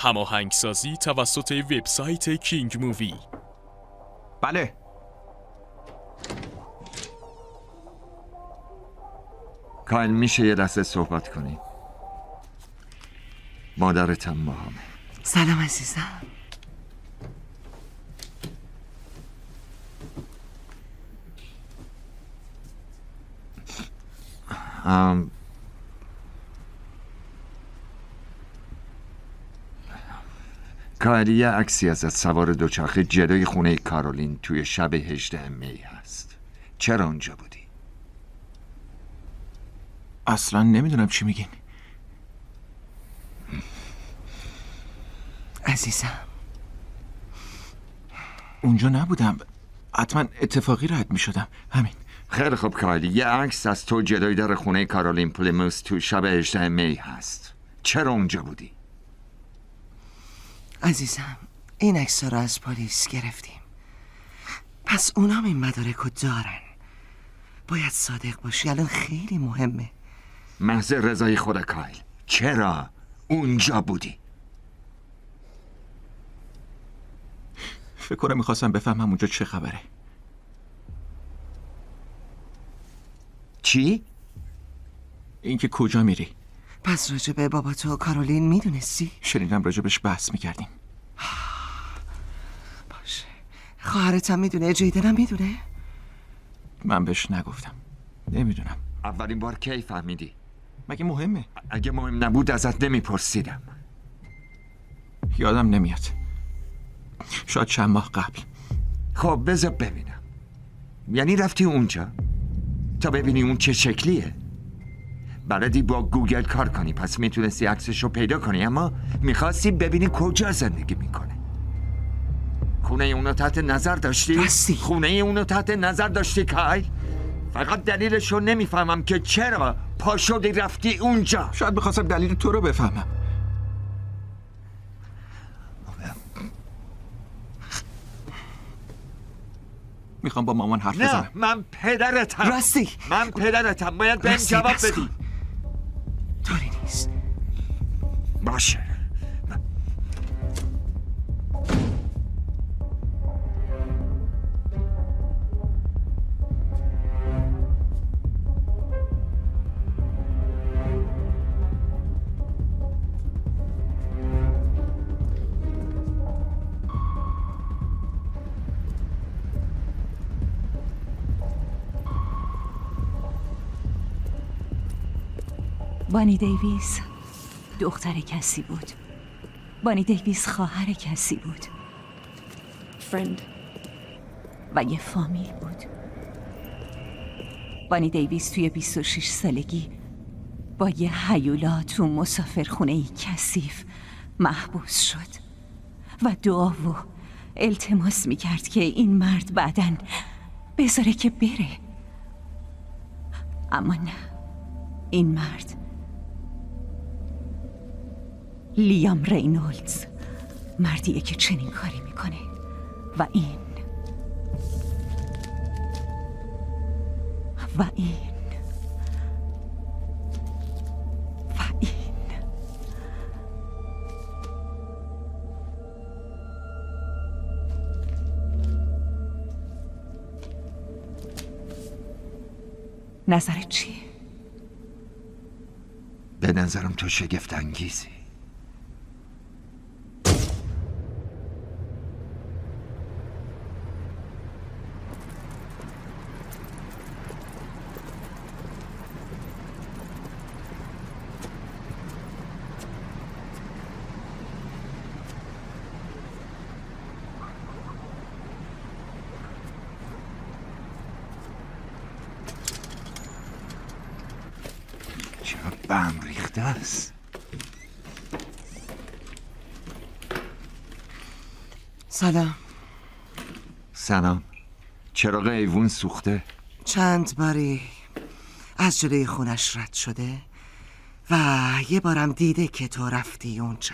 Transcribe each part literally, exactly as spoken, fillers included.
هماهنگسازی توسط وبسایت کینگ مووی. بله. کایل میشه یه لحظه صحبت کنی؟ مادرتم با همه. سلام عزیزم. ام... کایل یه عکسی ازت سوار دوچرخه جلوی خونه کارولین توی شب هجدهم می هست. چرا اونجا بودی؟ اصلا نمیدونم چی میگین. عزیزم اونجا نبودم. حتما اتفاقی رد میشدم. همین. خیلی خوب کایلی، یه عکس از تو جلوی در خونه کارولین پلیموس تو شب هجدهم می هست. چرا اونجا بودی؟ عزیزم این عکس‌ها رو از پلیس گرفتیم، پس اونام این مدارکو دارن. باید صادق باشی، الان خیلی مهمه. محض رضای خود کایل، چرا اونجا بودی؟ فکر کنم میخواستم بفهمم اونجا چه خبره. چی؟ اینکه کجا میری؟ پس راجب بابا تو و کارولین میدونستی؟ شنیدم راجبش بحث میکردیم. باشه. خواهرت هم میدونه؟ جیدن هم میدونه؟ من بهش نگفتم. نمیدونم. اولین بار کی فهمیدی؟ مگه مهمه؟ اگه مهم نبود ازت نمیپرسیدم. یادم نمیاد. شاید چند ماه قبل. خب بذار ببینم. یعنی رفتی اونجا تا ببینی اون چه شکلیه؟ بلدی با گوگل کار کنی، پس میتونستی عکسشو پیدا کنی، اما میخواستی ببینی کجا زندگی میکنه. خونه اونو تحت نظر داشتی؟ راستی خونه اونو تحت نظر داشتی کایل؟ فقط دلیلشو نمیفهمم که چرا پا شدی رفتی اونجا. شاید بخواستم دلیل تو رو بفهمم. میخوام با مامان حرف بزنم. نه من پدرتم. راستی من پدرتم، باید بهم جواب بدی. طوری نیست. باشه. بانی دیویس دختر کسی بود. بانی دیویس خواهر کسی بود. فرند و یه فامیل بود. بانی دیویس توی بیست و شش سالگی با یه هیولا تو مسافرخونه کثیف محبوس شد و دعا و التماس میکرد که این مرد بعدن بذاره که بره. اما نه، این مرد لیام رینولدز مردیه که چنین کاری میکنه و این و این و این نظرت چیه؟ به نظرم تو شگفت انگیزی. چرا بهم ریخته است؟ سلام. سلام. چراغ ایوون سوخته؟ چند باری از جلوی خونش رد شده و یه بارم دیده که تو رفتی اونجا.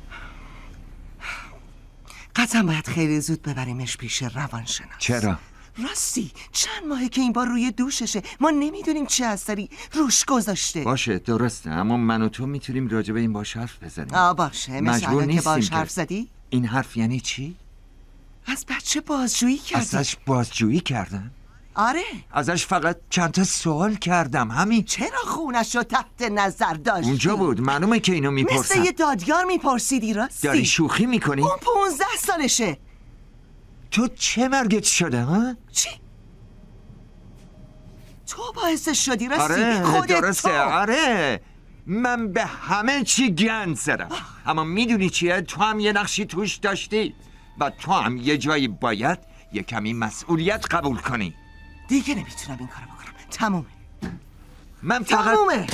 قطعا باید خیلی زود ببریمش پیش روانشناس. چرا؟ راستی چند ماهه که این بار روی دوششه، ما نمیدونیم چه اثری روش گذاشته. باشه درسته، اما من و تو میتونیم راجع به این باش حرف بزنیم. آه باشه، مثل الان که باش حرف زدی؟ این حرف یعنی چی؟ از بچه بازجویی کردی؟ ازش بازجویی کردم؟ آره. ازش فقط چند تا سوال کردم، همین. چرا خونش رو تحت نظر داشتی؟ اونجا بود، معلومه که اینو میپرسم. مثل یه دادگار میپرسیدی. راستی داری شوخی میکنی؟ اون پونزده سالشه. تو چه مرگت شده ها؟ چی؟ تو باعثش شدی. راستی آره خودت درسته تو. آره من به همه چی گند زدم، اما میدونی چیه؟ تو هم یه نقشی توش داشتی و تو هم یه جایی باید یه کمی مسئولیت قبول کنی. دیگه نمیتونم این کارو بکنم. تمومه. من فقط تمومه.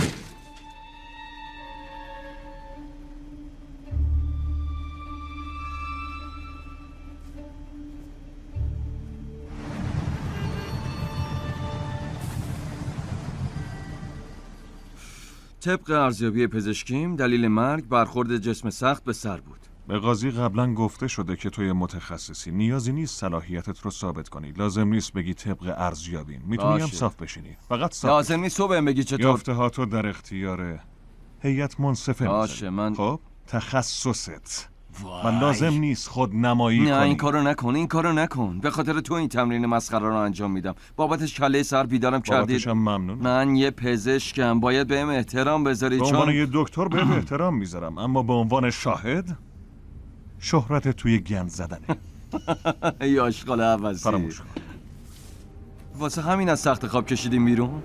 طبق ارزیابی پزشکیم دلیل مرگ برخورد جسم سخت به سر بود. به قاضی قبلا گفته شده که توی متخصصی، نیازی نیست صلاحیتت رو ثابت کنی. لازم نیست بگی طبق ارزیابیم، میتونی هم صاف بشینی. فقط صاف. لازم نیست تو بهم بگی چطور. یافته ها تو در اختیار هیئت منصفه باشه. من خب تخصصت من لازم نیست خود نمایی نه کنی. این کارو نکن، این کارو نکن. به خاطر تو این تمرین مسخره رو انجام میدم. بابتش کله سر بیدارم کردید. بابتش هم ممنون. من یه پزشکم، باید بهم احترام بذاری. به چون عنوان یه دکتر بهت احترام میذارم، اما به عنوان شاهد شهرت توی گند زدنه. ای آشغال عوضی. فراموش کن. واسه همین از تخت خواب کشیدیم بیرون.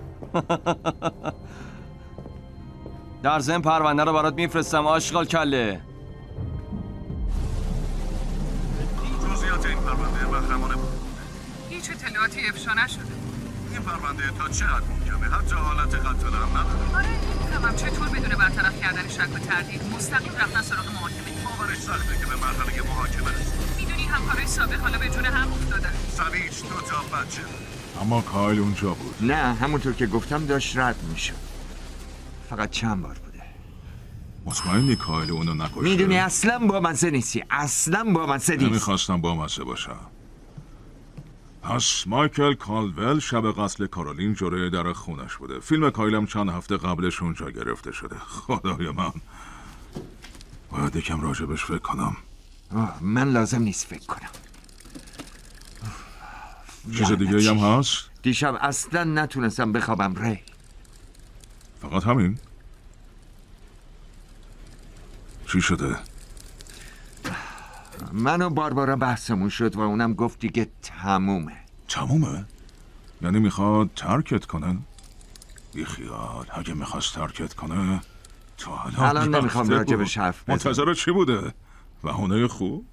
در ضمن پرونده رو برات میفرستم آشغال کله. جزئیات این پرونده محرمانه بود. هیچ اطلاعاتی افشا نشده. این پرونده تا چقدر محکمه؟ حتی حالت قتل هم نداره. آره نمی‌فهمم چطور بدون برطرف کردن شک و تردید مستقیم رفتن سراغ محاکمه. باورش سخته که به مرحله محاکمه رسید. میدونی همکارای سابق حالا به جون هم افتادن. سویچ دو تا بچه. اما کایل اونجا بود. نه همونطور که گفتم داشت رد میشد. فقط چند بار بوده. مطمئنی کایل اونو نکشته؟ میدونی اصلا با مزه نیستی، اصلا با مزه نیست. نمیخواستم با مزه باشم. پس مایکل کالول شب قتل کارولین جلوی در خونش بوده. فیلم کایلم چند هفته قبلش اونجا گرفته شده. خدای من باید یکم راجبش فکر کنم. آه، من لازم نیست فکر کنم. چیز دیگه هم هست؟ دیشب اصلا نتونستم بخوابم ری. فقط همین؟ چی شده؟ من و باربارا بحثمون شد و اونم گفت دیگه تمومه. تمومه؟ یعنی میخواد ترکت کنن؟ بی خیال، اگه میخواست ترکت کنه تو الان الان نمیخوام راجبش حرف بزنم. منتظر چی بوده؟ بهونه خوب؟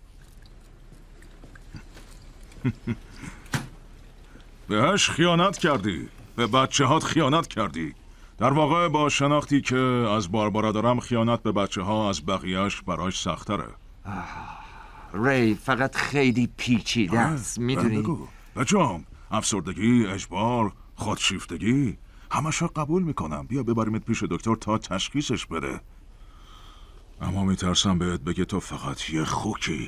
بهش خیانت کردی، به بچه هات خیانت کردی. در واقع با شناختی که از باربارا دارم خیانت به بچه ها از بقیهش براش سختره. ری فقط خیلی پیچیده است، میدونی؟ بگو بچه‌ام، افسردگی، اجبار، خودشیفتگی همشو قبول میکنم. بیا ببریمت پیش دکتر تا تشخیصش بده. اما میترسم بهت بگه تو فقط یه خوکی.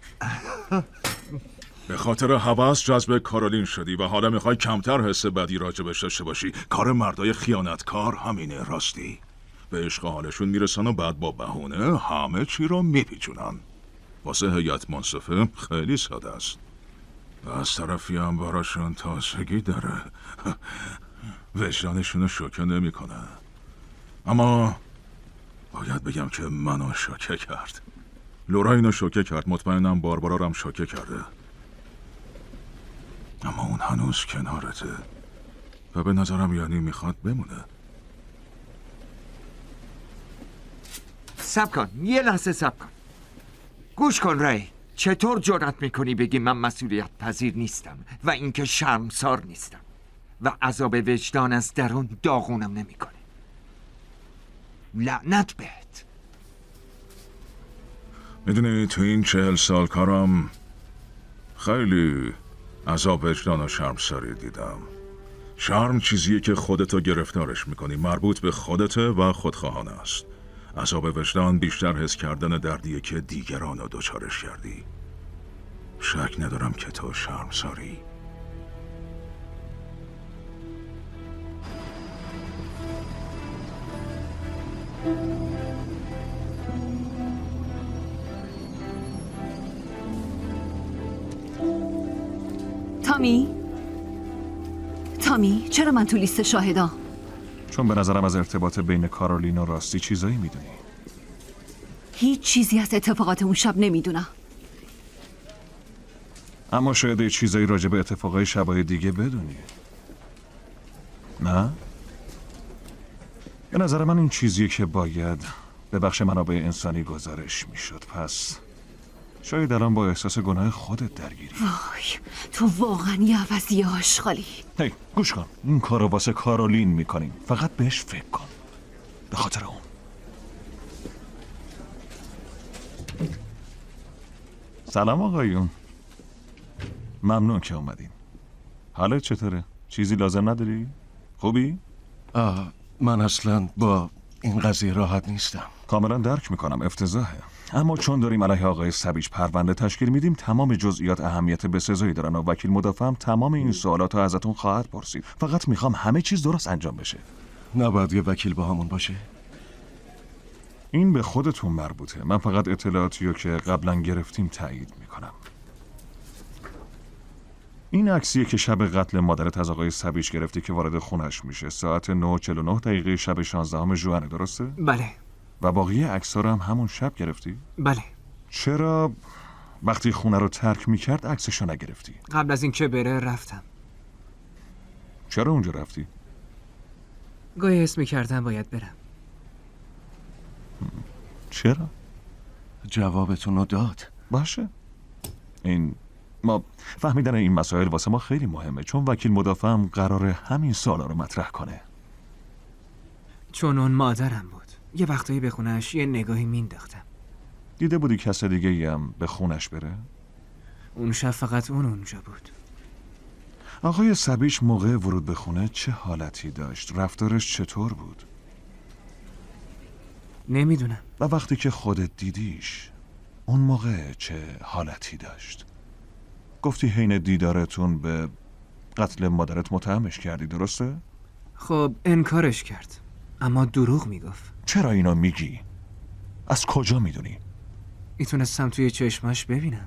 به خاطر هوس جذب کارولین شدی و حالا میخوای کمتر حس بدی راجبش داشته باشی. کار مردای خیانتکار همینه راستی. به عشق حالشون میرسن و بعد با بهونه همه چی رو میپیچونن. واسه هیئت منصفه خیلی ساده است. و از طرفی هم براشون تازگی داره. وجدانشون رو شوکه نمی کنه. اما باید بگم که منو شوکه کرد. لورا اینو شوکه کرد، مطمئنم باربارا رو هم شوکه کرده. اما اون هنوز کنارته و به نظرم یعنی میخواد بمونه. صبر کن، یه لحظه صبر کن. گوش کن ری، چطور جرأت میکنی بگی من مسئولیت پذیر نیستم و اینکه شرمسار نیستم و عذاب وجدان از درون داغونم نمیکنه؟ لعنت بهت. میدونی تو این چهل سال کارم خیلی عذاب وجدان و شرمساری دیدم. شرم چیزیه که خودتو گرفتارش میکنی، مربوط به خودته و خودخواهانه است. عذاب وجدان بیشتر حس کردن دردیه که دیگران رو دچارش کردی. شک ندارم که تو شرمساری. تامی؟ تامی چرا من تو لیست شاهدان؟ چون به نظرم از ارتباط بین کارولین و راستی چیزایی میدونی. هیچ چیزی از اتفاقات اون شب نمیدونم. اما شاید یه چیزایی راجع به اتفاقای شبای دیگه بدونی. نه؟ به نظر من این چیزیه که باید به بخش منابع انسانی گزارش میشد. پس شاید الان با احساس گناه خودت درگیری. وای تو واقعا یه عوضی آشغالی. هی گوش کن، این کارو واسه کارولین میکنیم، فقط بهش فکر کن، به خاطر اون. سلام آقایون، ممنون که اومدین. حالت چطوره؟ چیزی لازم نداری؟ خوبی؟ آه من اصلا با این قضیه راحت نیستم. کاملا درک میکنم، افتضاحه. اما چون داریم علیه آقای سبیچ پرونده تشکیل میدیم، تمام جزئیات اهمیت بسزایی دارن و وکیل مدافع هم تمام این سوالات رو ازتون خواهد پرسید. فقط میخوام همه چیز درست انجام بشه. نباید یه وکیل با همون باشه؟ این به خودتون مربوطه. من فقط اطلاعاتی رو که قبلا گرفتیم تایید میکنم. این عکسیه که شب قتل مادرت از آقای سبیچ گرفتی که وارد خونش میشه. ساعت نه و چهل و نه دقیقه شب شانزدهم ژوئن، درسته؟ بله. و باقی عکس‌ها رو هم همون شب گرفتی؟ بله. چرا وقتی خونه رو ترک میکرد عکسشو نگرفتی؟ قبل از اینکه بره رفتم. چرا اونجا رفتی؟ گاهی حس میکردم باید برم. چرا؟ جوابتون رو داد. باشه. این ما فهمیدن این مسائل واسه ما خیلی مهمه، چون وکیل مدافع هم قراره همین سوالا رو مطرح کنه. چون اون مادرم بود. یه وقتایی به خونش یه نگاهی مینداختم. دیده بودی کس دیگه ای هم به خونش بره؟ اون شب فقط اون اونجا بود. آقای سبیچ موقع ورود به خونه چه حالتی داشت؟ رفتارش چطور بود؟ نمیدونم. و وقتی که خودت دیدیش اون موقع چه حالتی داشت؟ گفتی حین دیدارتون به قتل مادرت متهمش کردی، درسته؟ خب انکارش کرد، اما دروغ میگفت. چرا اینو میگی؟ از کجا میدونی؟ میتونستم توی چشماش ببینم.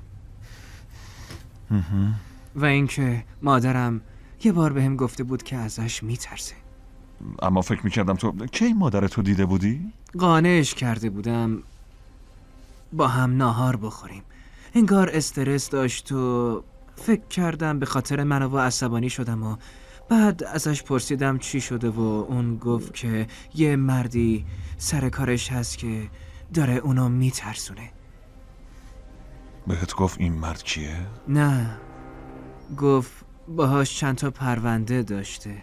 و اینکه مادرم یه بار بهم گفته بود که ازش میترسه. اما فکر میکردم تو کی مادرتو دیده بودی؟ قانعش کرده بودم با هم ناهار بخوریم. انگار استرس داشت و فکر کردم به خاطر منو و عصبانی شدم و بعد ازش پرسیدم چی شده و اون گفت که یه مردی سر کارش هست که داره اونو میترسونه. بهت گفت این مرد کیه؟ نه، گفت باهاش چند تا پرونده داشته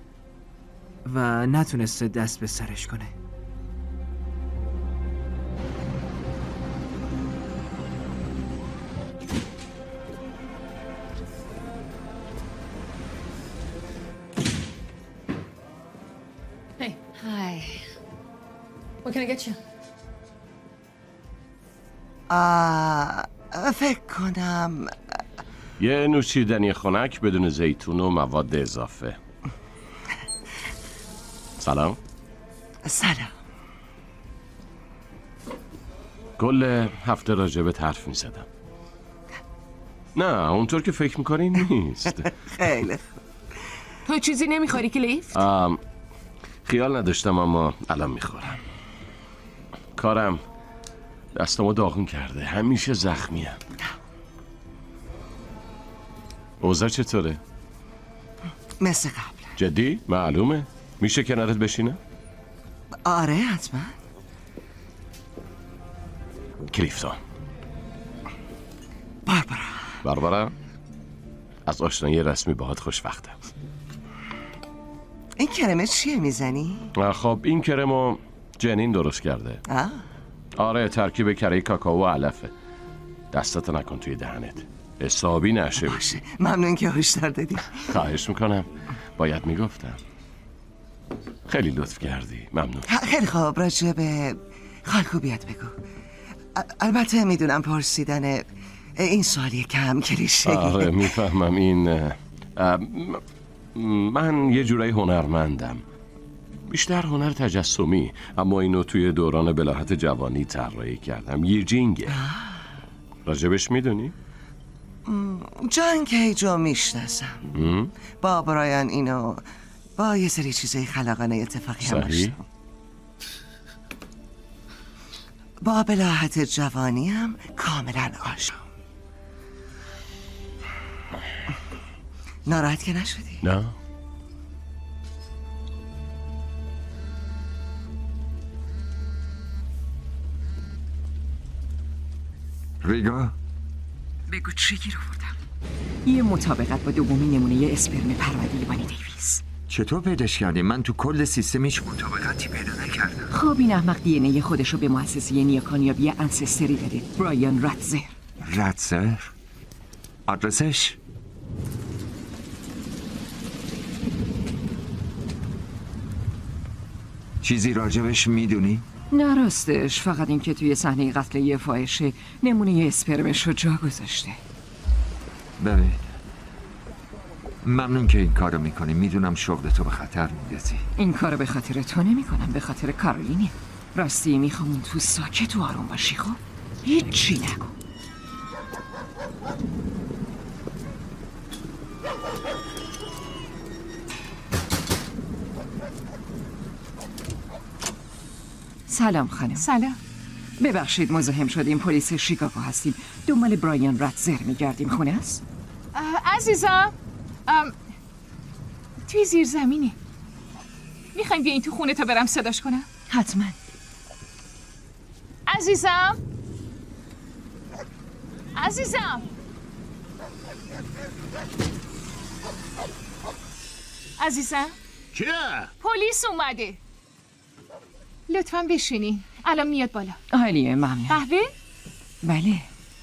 و نتونسته دست به سرش کنه. Hey. Hi. What can I get you? آه فکر کنم یه نوشیدنی خنک بدون زیتون و مواد اضافه. سلام. سلام. کل هفته راجبت حرف می زدم. نه اونطور که فکر میکنی نیست. خیلی تو چیزی نمیخوری کلیفت؟ خیال نداشتم اما الان میخورم. کارم دستمو داغون کرده، همیشه زخمیم. اوضاع چطوره؟ مثل قبل. جدی؟ معلومه؟ میشه کنارت بشینه؟ آره حتما. کلیفتون. باربارا. باربارا؟ از آشنایی رسمی باهات خوشوقتم. این کرمه چیه میزنی؟ خب این کرمو جنین درست کرده. آه. آره ترکیب کره کاکائو و علفه. دستت نکن توی دهنت، حسابی نشه. باشه ممنون که هشدار دادی. خواهش میکنم، باید میگفتم. خیلی لطف کردی، ممنون. خیلی خوب، راجع به خالکوبیت بگو. البته میدونم پرسیدن این سوالی کم کلیشه‌ایه. آره میفهمم. این من یه جورایی هنرمندم، بیشتر هنر تجسمی، اما اینو توی دوران بلاهت جوانی طراحی کردم. یه جینگه. راجبش میدونی؟ جان کیجو میشناسم. با برایان اینو با یه سری چیزای خلاقانه اتفاقی هم داشتم. با بلاحت جوانی هم کاملا آشنا. ناراحت که نشدی؟ نه. ریگا بگو چی گیر آوردم؟ یه مطابقت با دومین نمونه اسپرم پرونده بانی دیویس. چطور پیداش کردی؟ من تو کل سیستم هیچ مطابقتی پیدا نکردم. خب این احمق دی ان ای خودش رو به مؤسسه نیاکانیابی انسستری داده. برایان راتزر. راتزر؟ آدرسش؟ چیزی راجبش میدونی؟ نه راستش، فقط این که توی صحنه قتل یه فاحشه نمونه اسپرمش رو جا گذاشته. ببین ممنون که این کارو میکنی. میدونم شغل تو به خطر میندازی. این کارو به خاطر تو نمی کنم، به خاطر کارولینه. راستی میخوام اون تو ساکت و آروم باشی. خب هیچی نگو. سلام خانم. سلام. ببخشید مزاحم شدیم، پلیس شیکاگو هستیم. دنبال برایان راتزر میگردیم. خونه است؟ عزیزم ام... توی زیر زمینی. میخوایم بیاین تو خونه تا برم صداش کنم؟ حتما. عزیزم عزیزم عزیزم چیه؟ پلیس اومده. لطفاً بشینی، الان میاد بالا. عالیه، ممنون. قهوه؟ بله.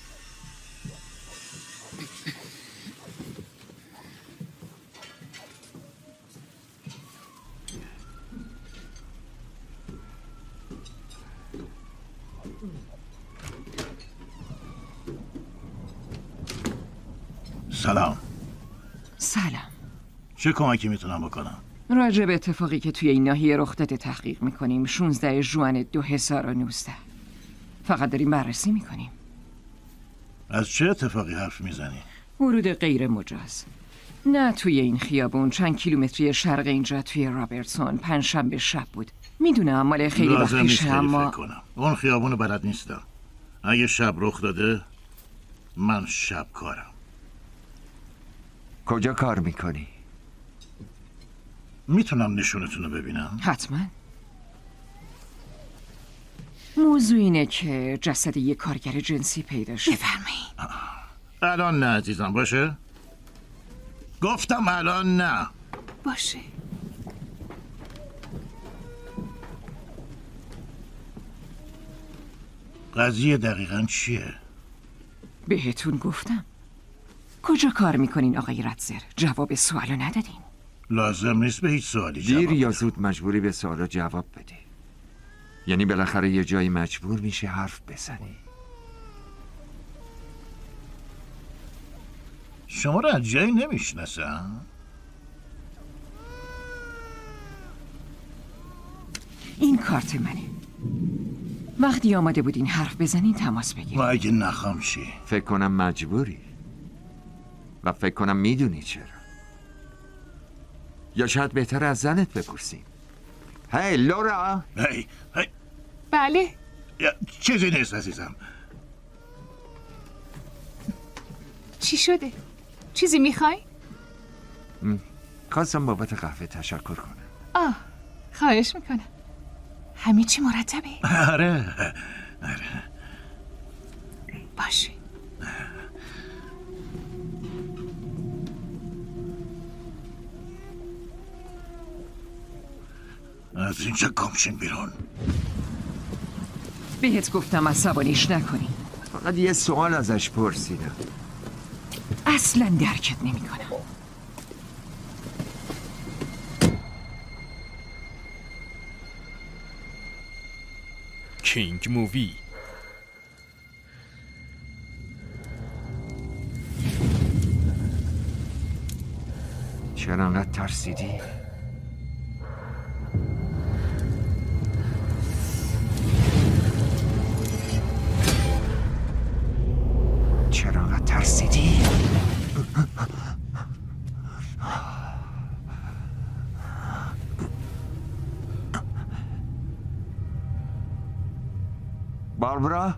سلام. سلام. چه کمکی میتونم بکنم؟ راجع به اتفاقی که توی این ناحیه رخ داده تحقیق میکنیم. شانزده ژوئن دو هزار و نوزده. فقط داریم بررسی میکنیم. از چه اتفاقی حرف میزنی؟ ورود غیر مجاز. نه توی این خیابون، چند کیلومتری شرق اینجا توی رابرتسون. پنجشنبه شب بود. میدونم مال خیلی وقت پیشه، اما فکر کنم اون خیابونو بلد نیستم. اگه شب رخ داده من شب کارم. کجا کار میکنی؟ میتونم نشونتونو ببینم؟ حتما. موضوع اینه که جسد یک کارگر جنسی پیدا شد. بفرمایید. الان نه عزیزم، باشه؟ گفتم الان نه. باشه. قضیه دقیقاً چیه؟ بهتون گفتم. کجا کار میکنین آقای راتزر؟ جواب سوالو ندادین. لازم نیست به هیچ سوالی جواب دیر یا زود مجبوری به سوالا جواب بدی. یعنی بالاخره یه جایی مجبور میشه حرف بزنی. شما رو از جایی نمیشناسم؟ این کارت منه. وقتی آماده بودین حرف بزنین تماس بگیرین. و اگه نخوام چی؟ فکر کنم مجبوری. و فکر کنم میدونی چرا. یا شاید بهتر از زنت بپرسیم. هی لورا. هی هی. بله. چیزی نیست عزیزم. چی شده؟ چیزی میخوای؟ خواستم بابت قهوه تشکر کنم. آه خواهش میکنم. همه چی مرتبه؟ آره آره. باشه. از اینجا گمشین بیرون. بهت گفتم عصبانیش نکنی. فقط یه سوال ازش پرسیدم. اصلا درکت نمی کنم. کینگ مووی. چرا انقدر ترسیدی؟ چرا انقدر ترسیدی؟ باربرا؟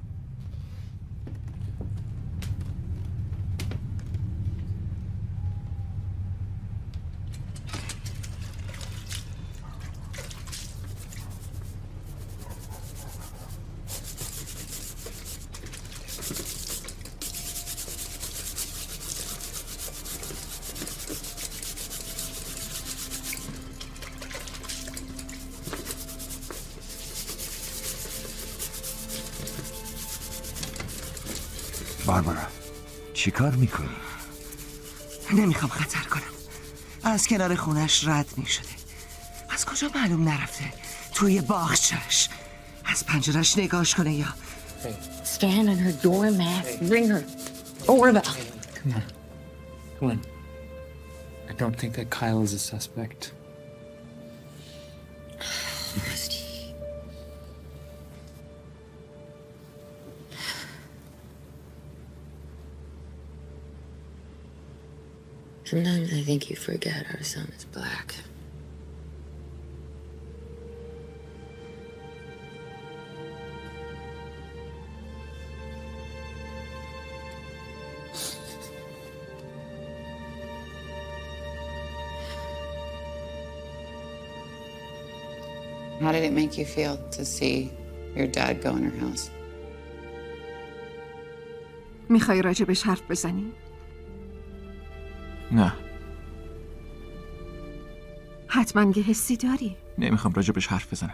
باربرا چی کار میکنی؟ نمیخوام خطر کنم. از کنار خونش رد میشده. از کجا معلوم نرفته؟ توی باغچه‌اش. از پنجرش نگاش کنه یا Stand on her doormat. Ring her doorbell. Come on. Come on. I don't think that Kyle is a suspect. Sometimes I think you forget our son is black. How did it make you feel to see your dad go in her house? میخوای راجبش حرف بزنی؟ نه حتما یه حسی داری. نمیخوام راجبش حرف بزنم.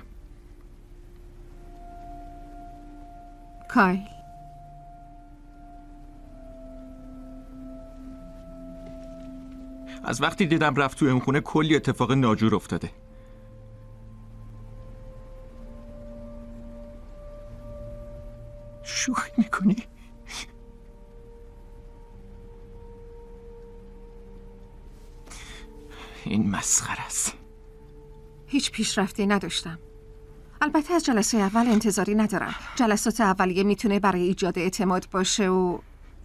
کایل از وقتی دیدم رفت توی اون خونه کلی اتفاق ناجور افتاده. شوخی میکنی؟ این مسخره است. هیچ پیشرفتی نداشتم. البته از جلسه اول انتظاری ندارم. جلسات اولیه میتونه برای ایجاد اعتماد باشه و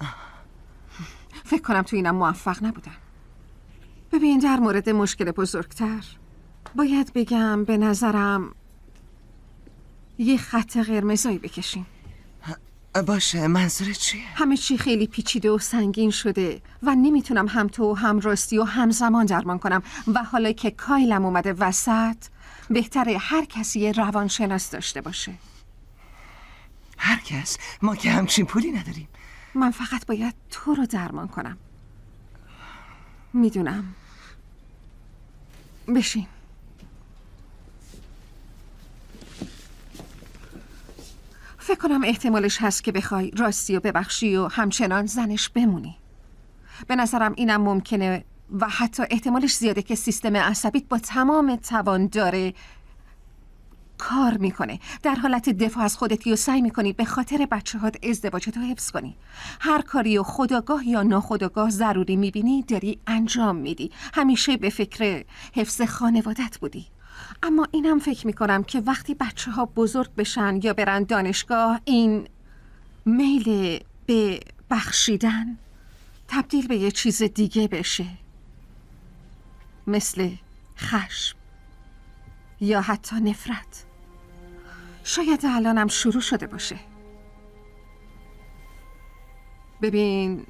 فکر کنم تو اینم موفق نبودم. ببین در مورد مشکل بزرگتر باید بگم به نظرم یه خط قرمزایی بکشیم. باشه منظورت چیه؟ همه چی خیلی پیچیده و سنگین شده و نمیتونم هم تو و هم راستی و همزمان درمان کنم و حالا که کایلم اومده وسط بهتره هر کسی یه روانشناس داشته باشه. هر کس؟ ما که همچین پولی نداریم. من فقط باید تو رو درمان کنم. میدونم. بشین. فکر کنم احتمالش هست که بخوای راستی و ببخشی و همچنان زنش بمونی. به نظرم اینم ممکنه و حتی احتمالش زیاده که سیستم عصبیت با تمام توان داره کار میکنه. در حالت دفاع از خودتی و سعی میکنی به خاطر بچه هات ازدواجتو حفظ کنی. هر کاری و خودآگاه یا ناخودآگاه ضروری میبینی داری انجام میدی. همیشه به فکر حفظ خانوادت بودی. اما اینم فکر میکنم که وقتی بچه ها بزرگ بشن یا برن دانشگاه این میل به بخشیدن تبدیل به یه چیز دیگه بشه، مثل خشم یا حتی نفرت. شاید الانم شروع شده باشه. ببین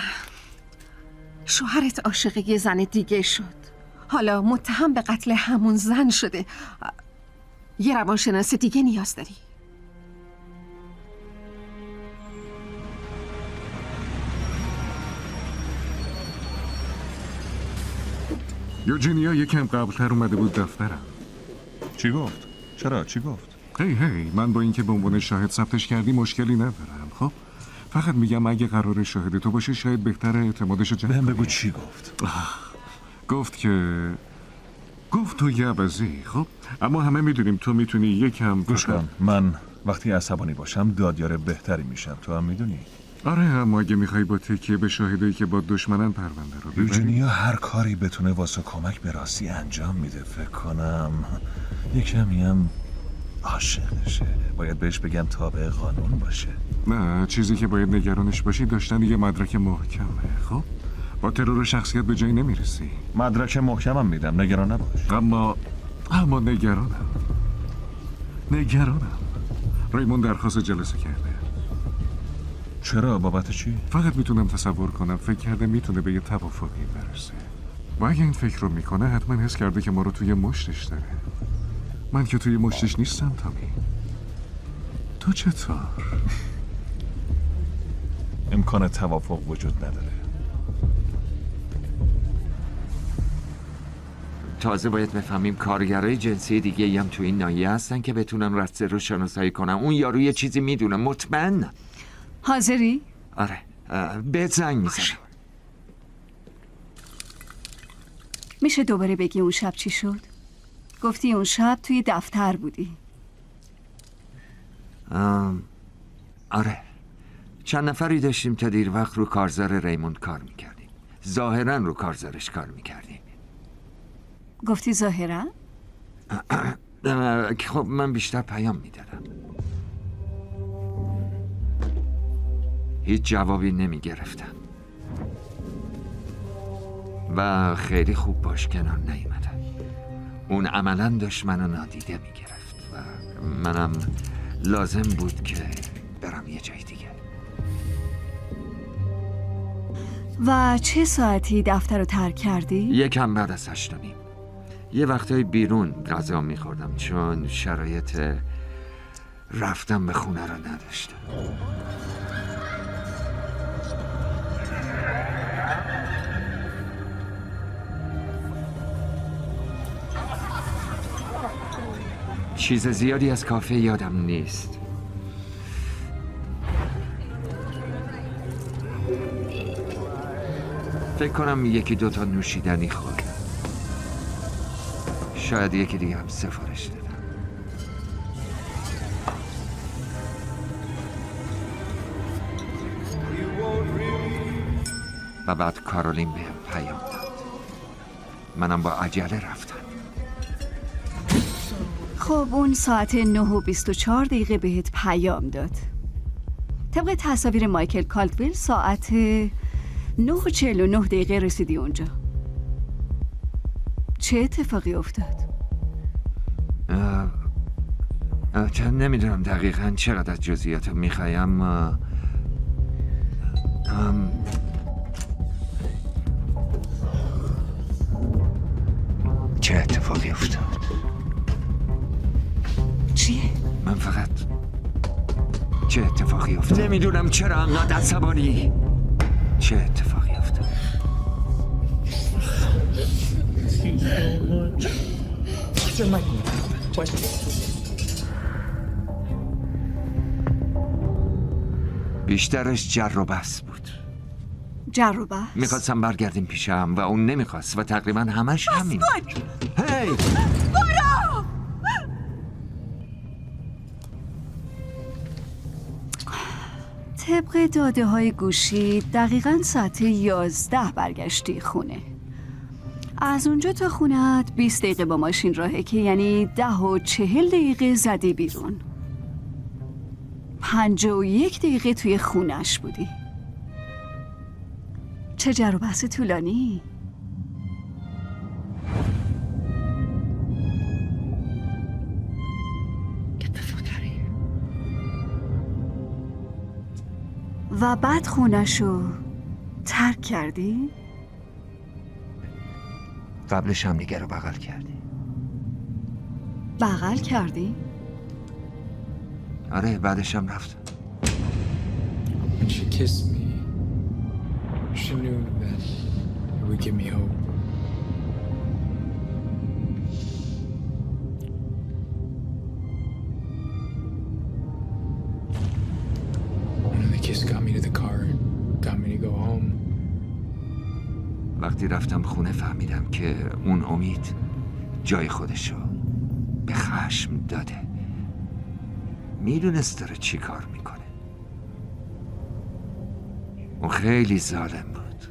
شوهرت عاشق یه زن دیگه شد، حالا متهم به قتل همون زن شده. یه روانشناس دیگه نیاز داری. یوجینیا یکم قبلتر اومده بود دفترم. چی گفت؟ چرا؟ چی گفت؟ هی هی من با اینکه به عنوان شاهد ثبتش کردی مشکلی ندارم. خب فقط میگم اگه قرار شاهد تو باشه شاید بهتره اعتمادشو جمع بهم بگو چی گفت. گفت که گفت تو یه عوضی. خب اما همه میدونیم تو میتونی یکم گوش کن. من وقتی عصبانی باشم دادیار بهتری میشم، تو هم میدونی. آره اما اگه میخوای با تکیه به شاهدایی که با دشمنن پرونده رو ببری، یوجینیا هر کاری بتونه واسه کمک به راستی انجام میده. فکر کنم یه کمی هم عاشقشه. باید بهش بگم تابع قانون باشه. نه چیزی که باید نگرانش باشی داشتن یه مدرک محکمه. خب با ترور شخصیت به جایی نمیرسی. مدرک محکمم میدم، نگران نباش. اما اما نگرانم نگرانم ریمون درخواست جلسه کرده. چرا؟ بابت چی؟ فقط میتونم تصور کنم. فکر کرده میتونه به یه توافقی برسه و اگه این فکر رو میکنه حتما حس کرده که ما رو توی مشتش داره. من که توی مشتش نیستم تامی. تو چطور؟ امکان توافق وجود نداره. تازه باید بفهمیم کارگرای جنسی دیگه هم تو این ناحیه هستن که بتونن رسته رو شناسایی کنن. اون یارو یه چیزی میدونه، مطمئنم. حاضری؟ آره، بهت زنگ میزنم. میشه دوباره بگی اون شب چی شد؟ گفتی اون شب توی دفتر بودی. آم، آره، چند نفری داشتیم تا دیر وقت رو کارزار ریموند کار میکردیم. ظاهرا رو کارزارش کار میکردیم. گفتی ظاهرا؟ خب من بیشتر پیام میدادم. هیچ جوابی نمی گرفتم و خیلی خوب باش کنار نیومدم. اون عملا داشت منو نادیده می گرفت و منم لازم بود که برم یه جای دیگه. و چه ساعتی دفتر رو ترک کردی؟ یکم بعد از هشت و نیم. یه وقتای بیرون غذا میخوردم چون شرایط رفتم به خونه رو نداشتم. چیز زیادی از کافه یادم نیست. فکر کنم یکی دوتا نوشیدنی خوردم. شاید یکی دیگه هم سفارش دادم. و بعد کارولین بهم پیام داد. منم با عجله رفتم. خب اون ساعت نه و بیست و چهار دقیقه بهت پیام داد. طبق تصاویر مایکل کالدویل ساعت نه و چهل و نه دقیقه رسیدی اونجا. چه اتفاقی افتاد؟ اه... اه... نمیدونم دقیقاً چقدر از جزئیات رو میخوای اما ام... چه اتفاقی افتاد؟ چیه؟ من فقط چه اتفاقی افتاد؟ نمیدونم چرا انقدر عصبانی. چه اتفاقی افتاد؟ بیشترش جر و بحث بود. جر و بحث؟ میخواستم برگردیم پیشم و اون نمیخواست و تقریبا همش همین. هی! برو! طبق داده های گوشی دقیقاً ساعت یازده برگشتی خونه. از اونجا تا خونت بیست دقیقه با ماشین راهه که یعنی ده و چهل دقیقه زدی بیرون. پنجاه و یک دقیقه توی خونش بودی. چه جر و بحث طولانی؟ و بعد خونشو ترک کردی؟ قبلش هم دیگه رو بغل کردی. بغل کردی؟ آره بعدش هم رفتم. When she kissed me, she knew that it would give me hope. And the kiss got me to the car, got me to go home. وقتی رفتم خونه فهمیدم که اون امید جای خودشو به خشم داده. میدونست داره چی کار میکنه. اون خیلی ظالم بود.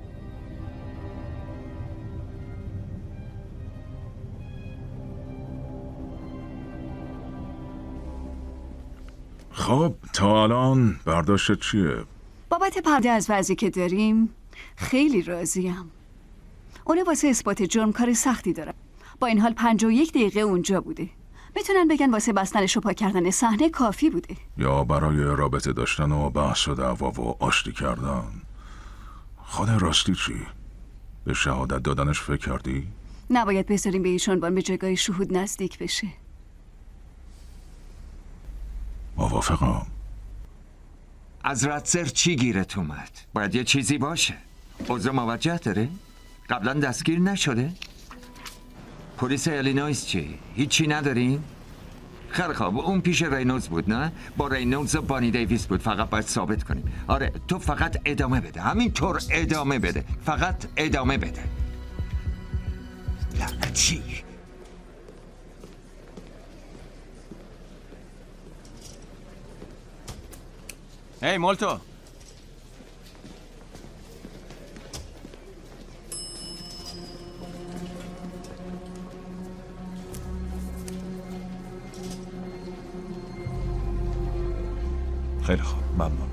خب تا الان برداشت چیه؟ بابت پرده از وضعی که داریم خیلی راضیم. اونه واسه اثبات جرم کار سختی دارم. با این حال پنجاه و یک دقیقه اونجا بوده. میتونن بگن واسه بستنش و پاک کردن صحنه کافی بوده. یا برای رابطه داشتن و بحث و دعوا و آشتی کردن. خود راستی چی؟ به شهادت دادنش فکر کردی؟ نباید بذاریم به ایش عنوان به جایگاه شهود نزدیک بشه. موافقم. از راتسر چی گیرت اومد؟ باید یه چیزی باشه. اوضاع موجه داره؟ قبلا دستگیر نشده؟ پلیس ایلینویس چی؟ هیچی ندارین؟ خیلی خوب، اون پیش رینوز بود نه؟ با رینوز و بانی دیویس بود. فقط باید ثابت کنیم. آره تو فقط ادامه بده. همینطور ادامه بده. فقط ادامه بده. لعنتی. هی مولتو. خیلی خوب، ممنون.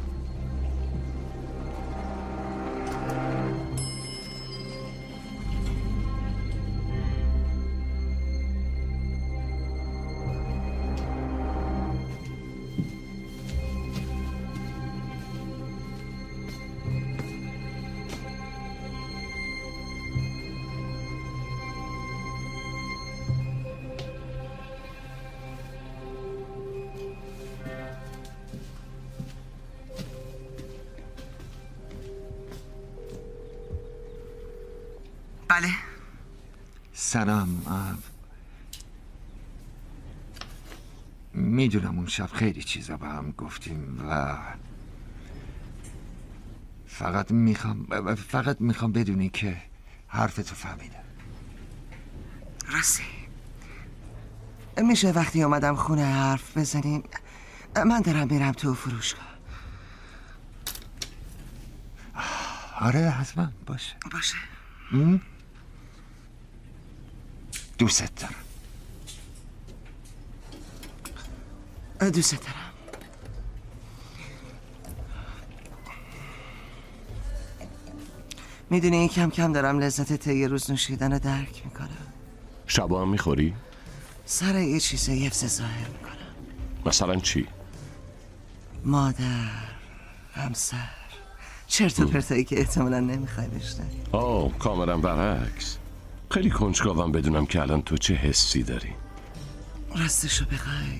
بله. سلام. میدونم اون شب خیلی چیزا با هم گفتیم و فقط میخوام فقط میخوام بدونی که حرفتو فهمیدم. راستی میشه وقتی اومدم خونه حرف بزنیم؟ من دارم میرم تو فروشگاه. آره حتما باشه باشه. م? دوست دارم. دوست دارم. میدونی کم کم دارم لذت طی روز نوشیدن رو درک میکنم. شبا هم میخوری؟ سر یه چیزایی حفظ ظاهر میکنم. مثلا چی؟ مادر، همسر، چرت و پرتایی که احتمالا نمیخوای بشنوی. آه کاملا برعکس. خیلی کنجکاوم بدونم که الان تو چه حسی داری. راستشو بخوای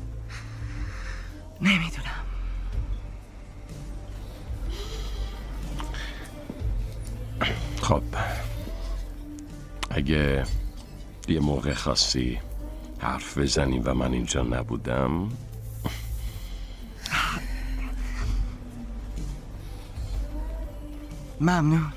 نمیدونم. خب اگه یه موقع خاصی حرف بزنی و من اینجا نبودم ممنون.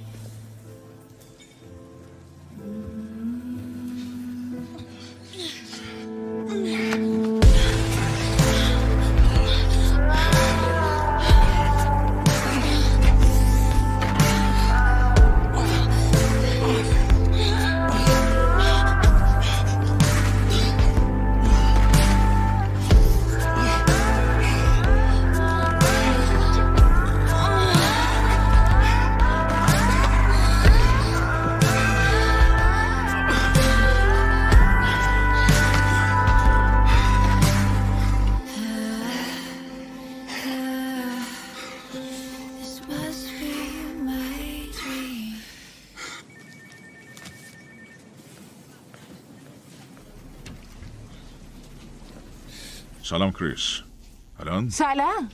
سلام کریس. الان؟ سلام.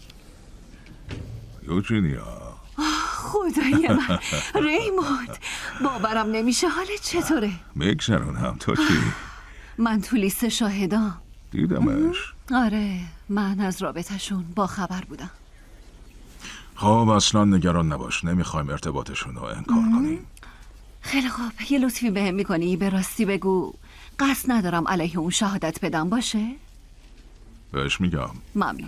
یوجینیا. خدای من. ریموند باورم نمیشه. حالت چطوره؟ میگذرونم. تو چی؟ من تو لیست شاهدام. دیدمش. آره من از رابطهشون با خبر بودم. خب اصلا نگران نباش. نمیخوایم ارتباطشون رو انکار کنیم. خیلی خوب. یه لطفی بهم میکنی به راستی بگو قصد ندارم علیه اون شهادت بدم باشه؟ بهش میگم. ممنون.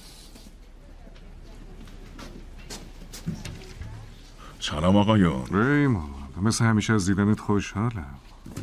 سلام آقایون. ریموند مثل همیشه از دیدنت خوشحالم.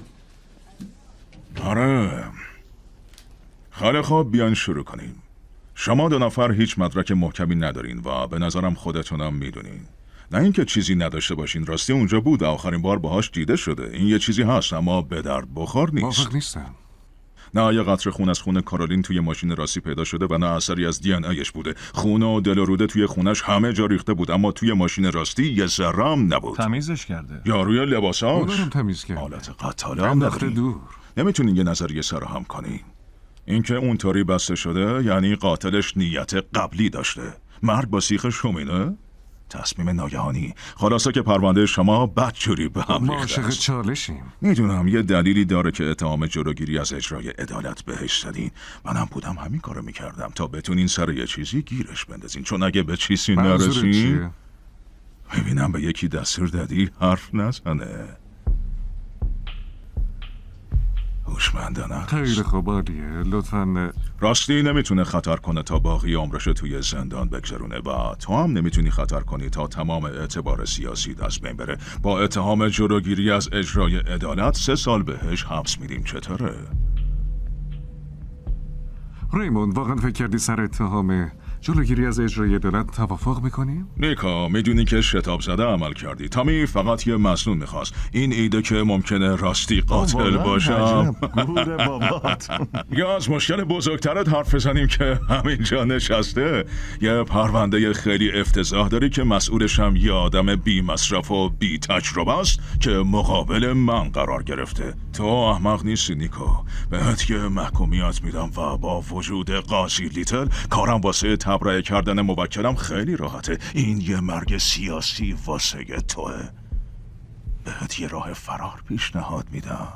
آره خیلی خوب بیان شروع کنیم. شما دو نفر هیچ مدرک محکمی ندارین و به نظرم خودتونم میدونین. نه اینکه چیزی نداشته باشین. راستی اونجا بود آخرین بار باهاش دیده شده. این یه چیزی هست اما به درد بخور نیست. موافق نیستم. نه یه قطره خون از خون کارولین توی ماشین راستی پیدا شده و نه اثری از دی ان ایش بوده. خون و دل و روده توی خونش همه جا ریخته بود، اما توی ماشین راستی یه ذره هم نبود. تمیزش کرده. یا روی لباساش. اونم تمیز کرده. حالت قتاله هم نداری. دور. نمیتونین یه نظریه سرهم کنی؟ اینکه اونطوری بسته شده یعنی قاتلش نیت قبلی داشته. مرگ با سیخ شومینه؟ تصمیم ناگهانی. خلاصه که پرونده شما بدجوری به هم ما ریخته عاشق است. چالشیم. میدونم یه دلیلی داره که اتهام جلوگیری از اجرای عدالت بهش زدین. منم بودم همین کارو میکردم تا بتونین سر یه چیزی گیرش بندازین، چون اگه به چیزی نرسین میبینم به یکی دستور دادی حرف نزنه. هوشمندانه. خیلی خوب، عالیه. لطفاً. راستی نمیتونه خطر کنه تا باقی عمرش توی زندان بگذرونه و تو هم نمیتونی خطر کنی تا تمام اعتبار سیاسی دست بین بره. با اتهام جلوگیری از اجرای عدالت سه سال بهش حبس میدیم. چطوره؟ ریموند، واقعا فکر کردی سر اتهام جلوگیری از اجرای عدالت توافق میکنیم؟ نیکا، میدونی که شتاب زده عمل کردی. تامی فقط یه مظنون میخواست. این ایده که ممکنه راستی قاتل باشم. گوره بابات. یا از مشکل بزرگترت حرف بزنیم که همینجا نشسته. یه پرونده خیلی افتضاح داری که مسئولش هم یه آدم بی مصرف و بی تجربه است که مقابل من قرار گرفته. تو احمق نیستی نیکا. بهت یه محکومیت میدم و با وجود قاضی لیتل کارم واسه تبرئه کردن موکلم خیلی راحته. این یه مرگ سیاسی واسه توه. بهت یه راه فرار پیشنهاد میدم.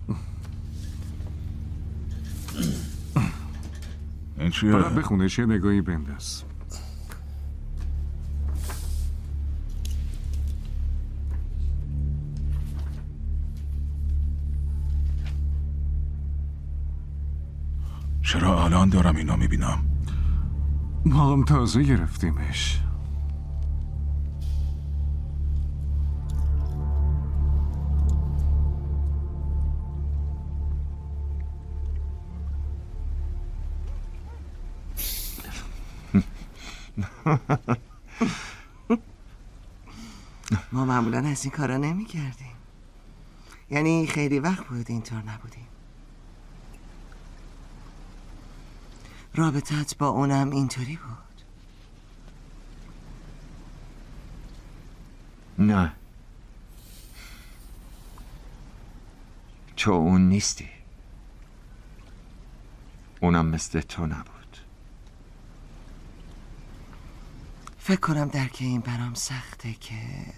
این چیه؟ فقط بخونش یه نگاهی بنداز. چرا الان دارم اینو میبینم؟ ما هم تازه گرفتیمش. ما معمولا از این کارا نمی کردیم. یعنی خیلی وقت بود اینطور نبودیم. رابطت با اونم اینطوری بود؟ نه، تو اون نیستی. اونم مثل تو نبود. فکر کنم درک این برام سخته که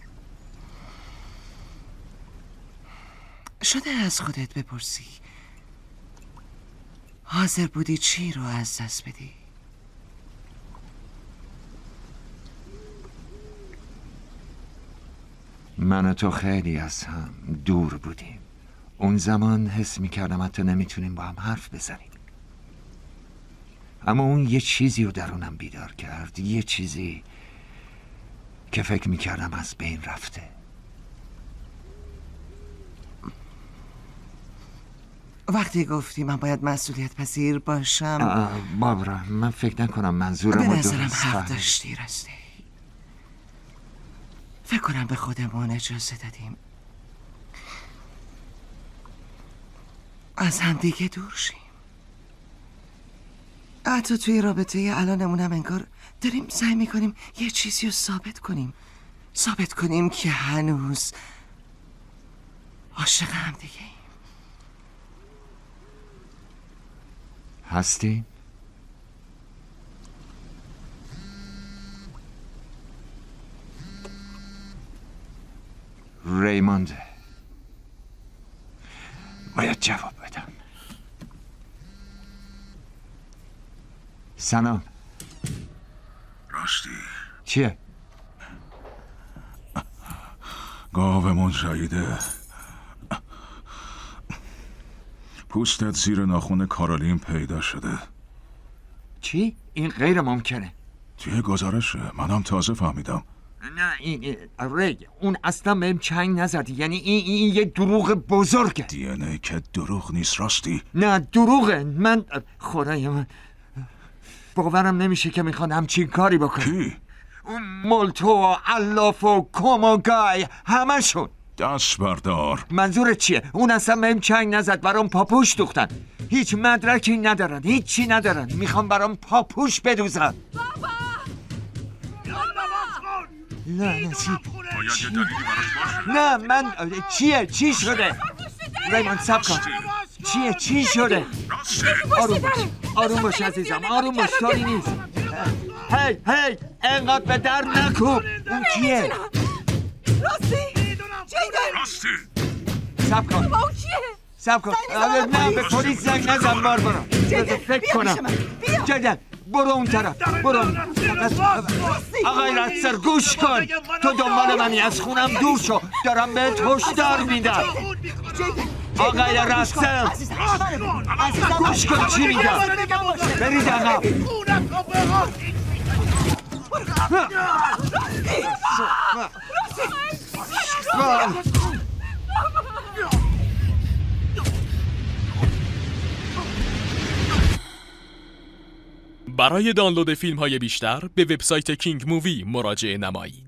شده از خودت بپرسی حاضر بودی چی رو از دست بدی؟ من و تو خیلی از هم دور بودیم. اون زمان حس میکردم حتی نمیتونیم با هم حرف بزنیم. اما اون یه چیزی رو درونم بیدار کرد. یه چیزی که فکر میکردم از بین رفته. وقتی گفتی من باید مسئولیت پذیر باشم، بابرا، من فکر نکنم منظورم به نظرم حق داشتی. راستی فکر کنم به خودمون اجازه دادیم از هم دیگه دور شیم. حتی توی رابطه الانمون هم انگار داریم سعی میکنیم یه چیزی رو ثابت کنیم. ثابت کنیم که هنوز عاشق هم دیگه ایم. هستی؟ ریموند، باید جواب بدم. سلام. راستی چیه؟ گاومون جاییده. پوستت زیر ناخون کارولین پیدا شده. چی؟ این غیر ممکنه. توی گزارشه، منم تازه فهمیدم. نه این ری، اون اصلا بهم چنگ نزدی. یعنی این این یه دروغ بزرگه. دی ان ای که دروغ نیست راستی. نه دروغه. من خدای من باورم نمیشه که میخوان همچین کاری بکنه. کی؟ اون مولتو و علاف و کوموگای همشون. دست بردار. منظورت چیه؟ اون اصلا بهم چنگ نزد، برام پاپوش دوختن. هیچ مدرکی ندارن، هیچی ندارن. میخوام برام پاپوش بدوزن. بابا! لعنتی. باید یه دلیلی براش باشه. نه من چیه؟ چی شده؟ ریمان سب کن. چیه؟ چی شده؟ آروم باش، آروم باش عزیزم، آروم باش، طوری نیست. هی هی انقدر به در نکوب. اون کیه؟ راستی؟ جیدن! راستی! سب کن. بابا اون چیه؟ سب کن. نه به پلیس زنگ نزن باربارا. بذار فکر کنم. جیدن برو اون طرف، برو اون. آقای راتسر گوش کن. تو دنبال منی، از خونم دور شو. دارم بهت هشدار میدم. آقای راتسر گوش کن چی میگم. برید عقب. برای دانلود فیلم های بیشتر به وبسایت کینگ مووی مراجعه نمایید.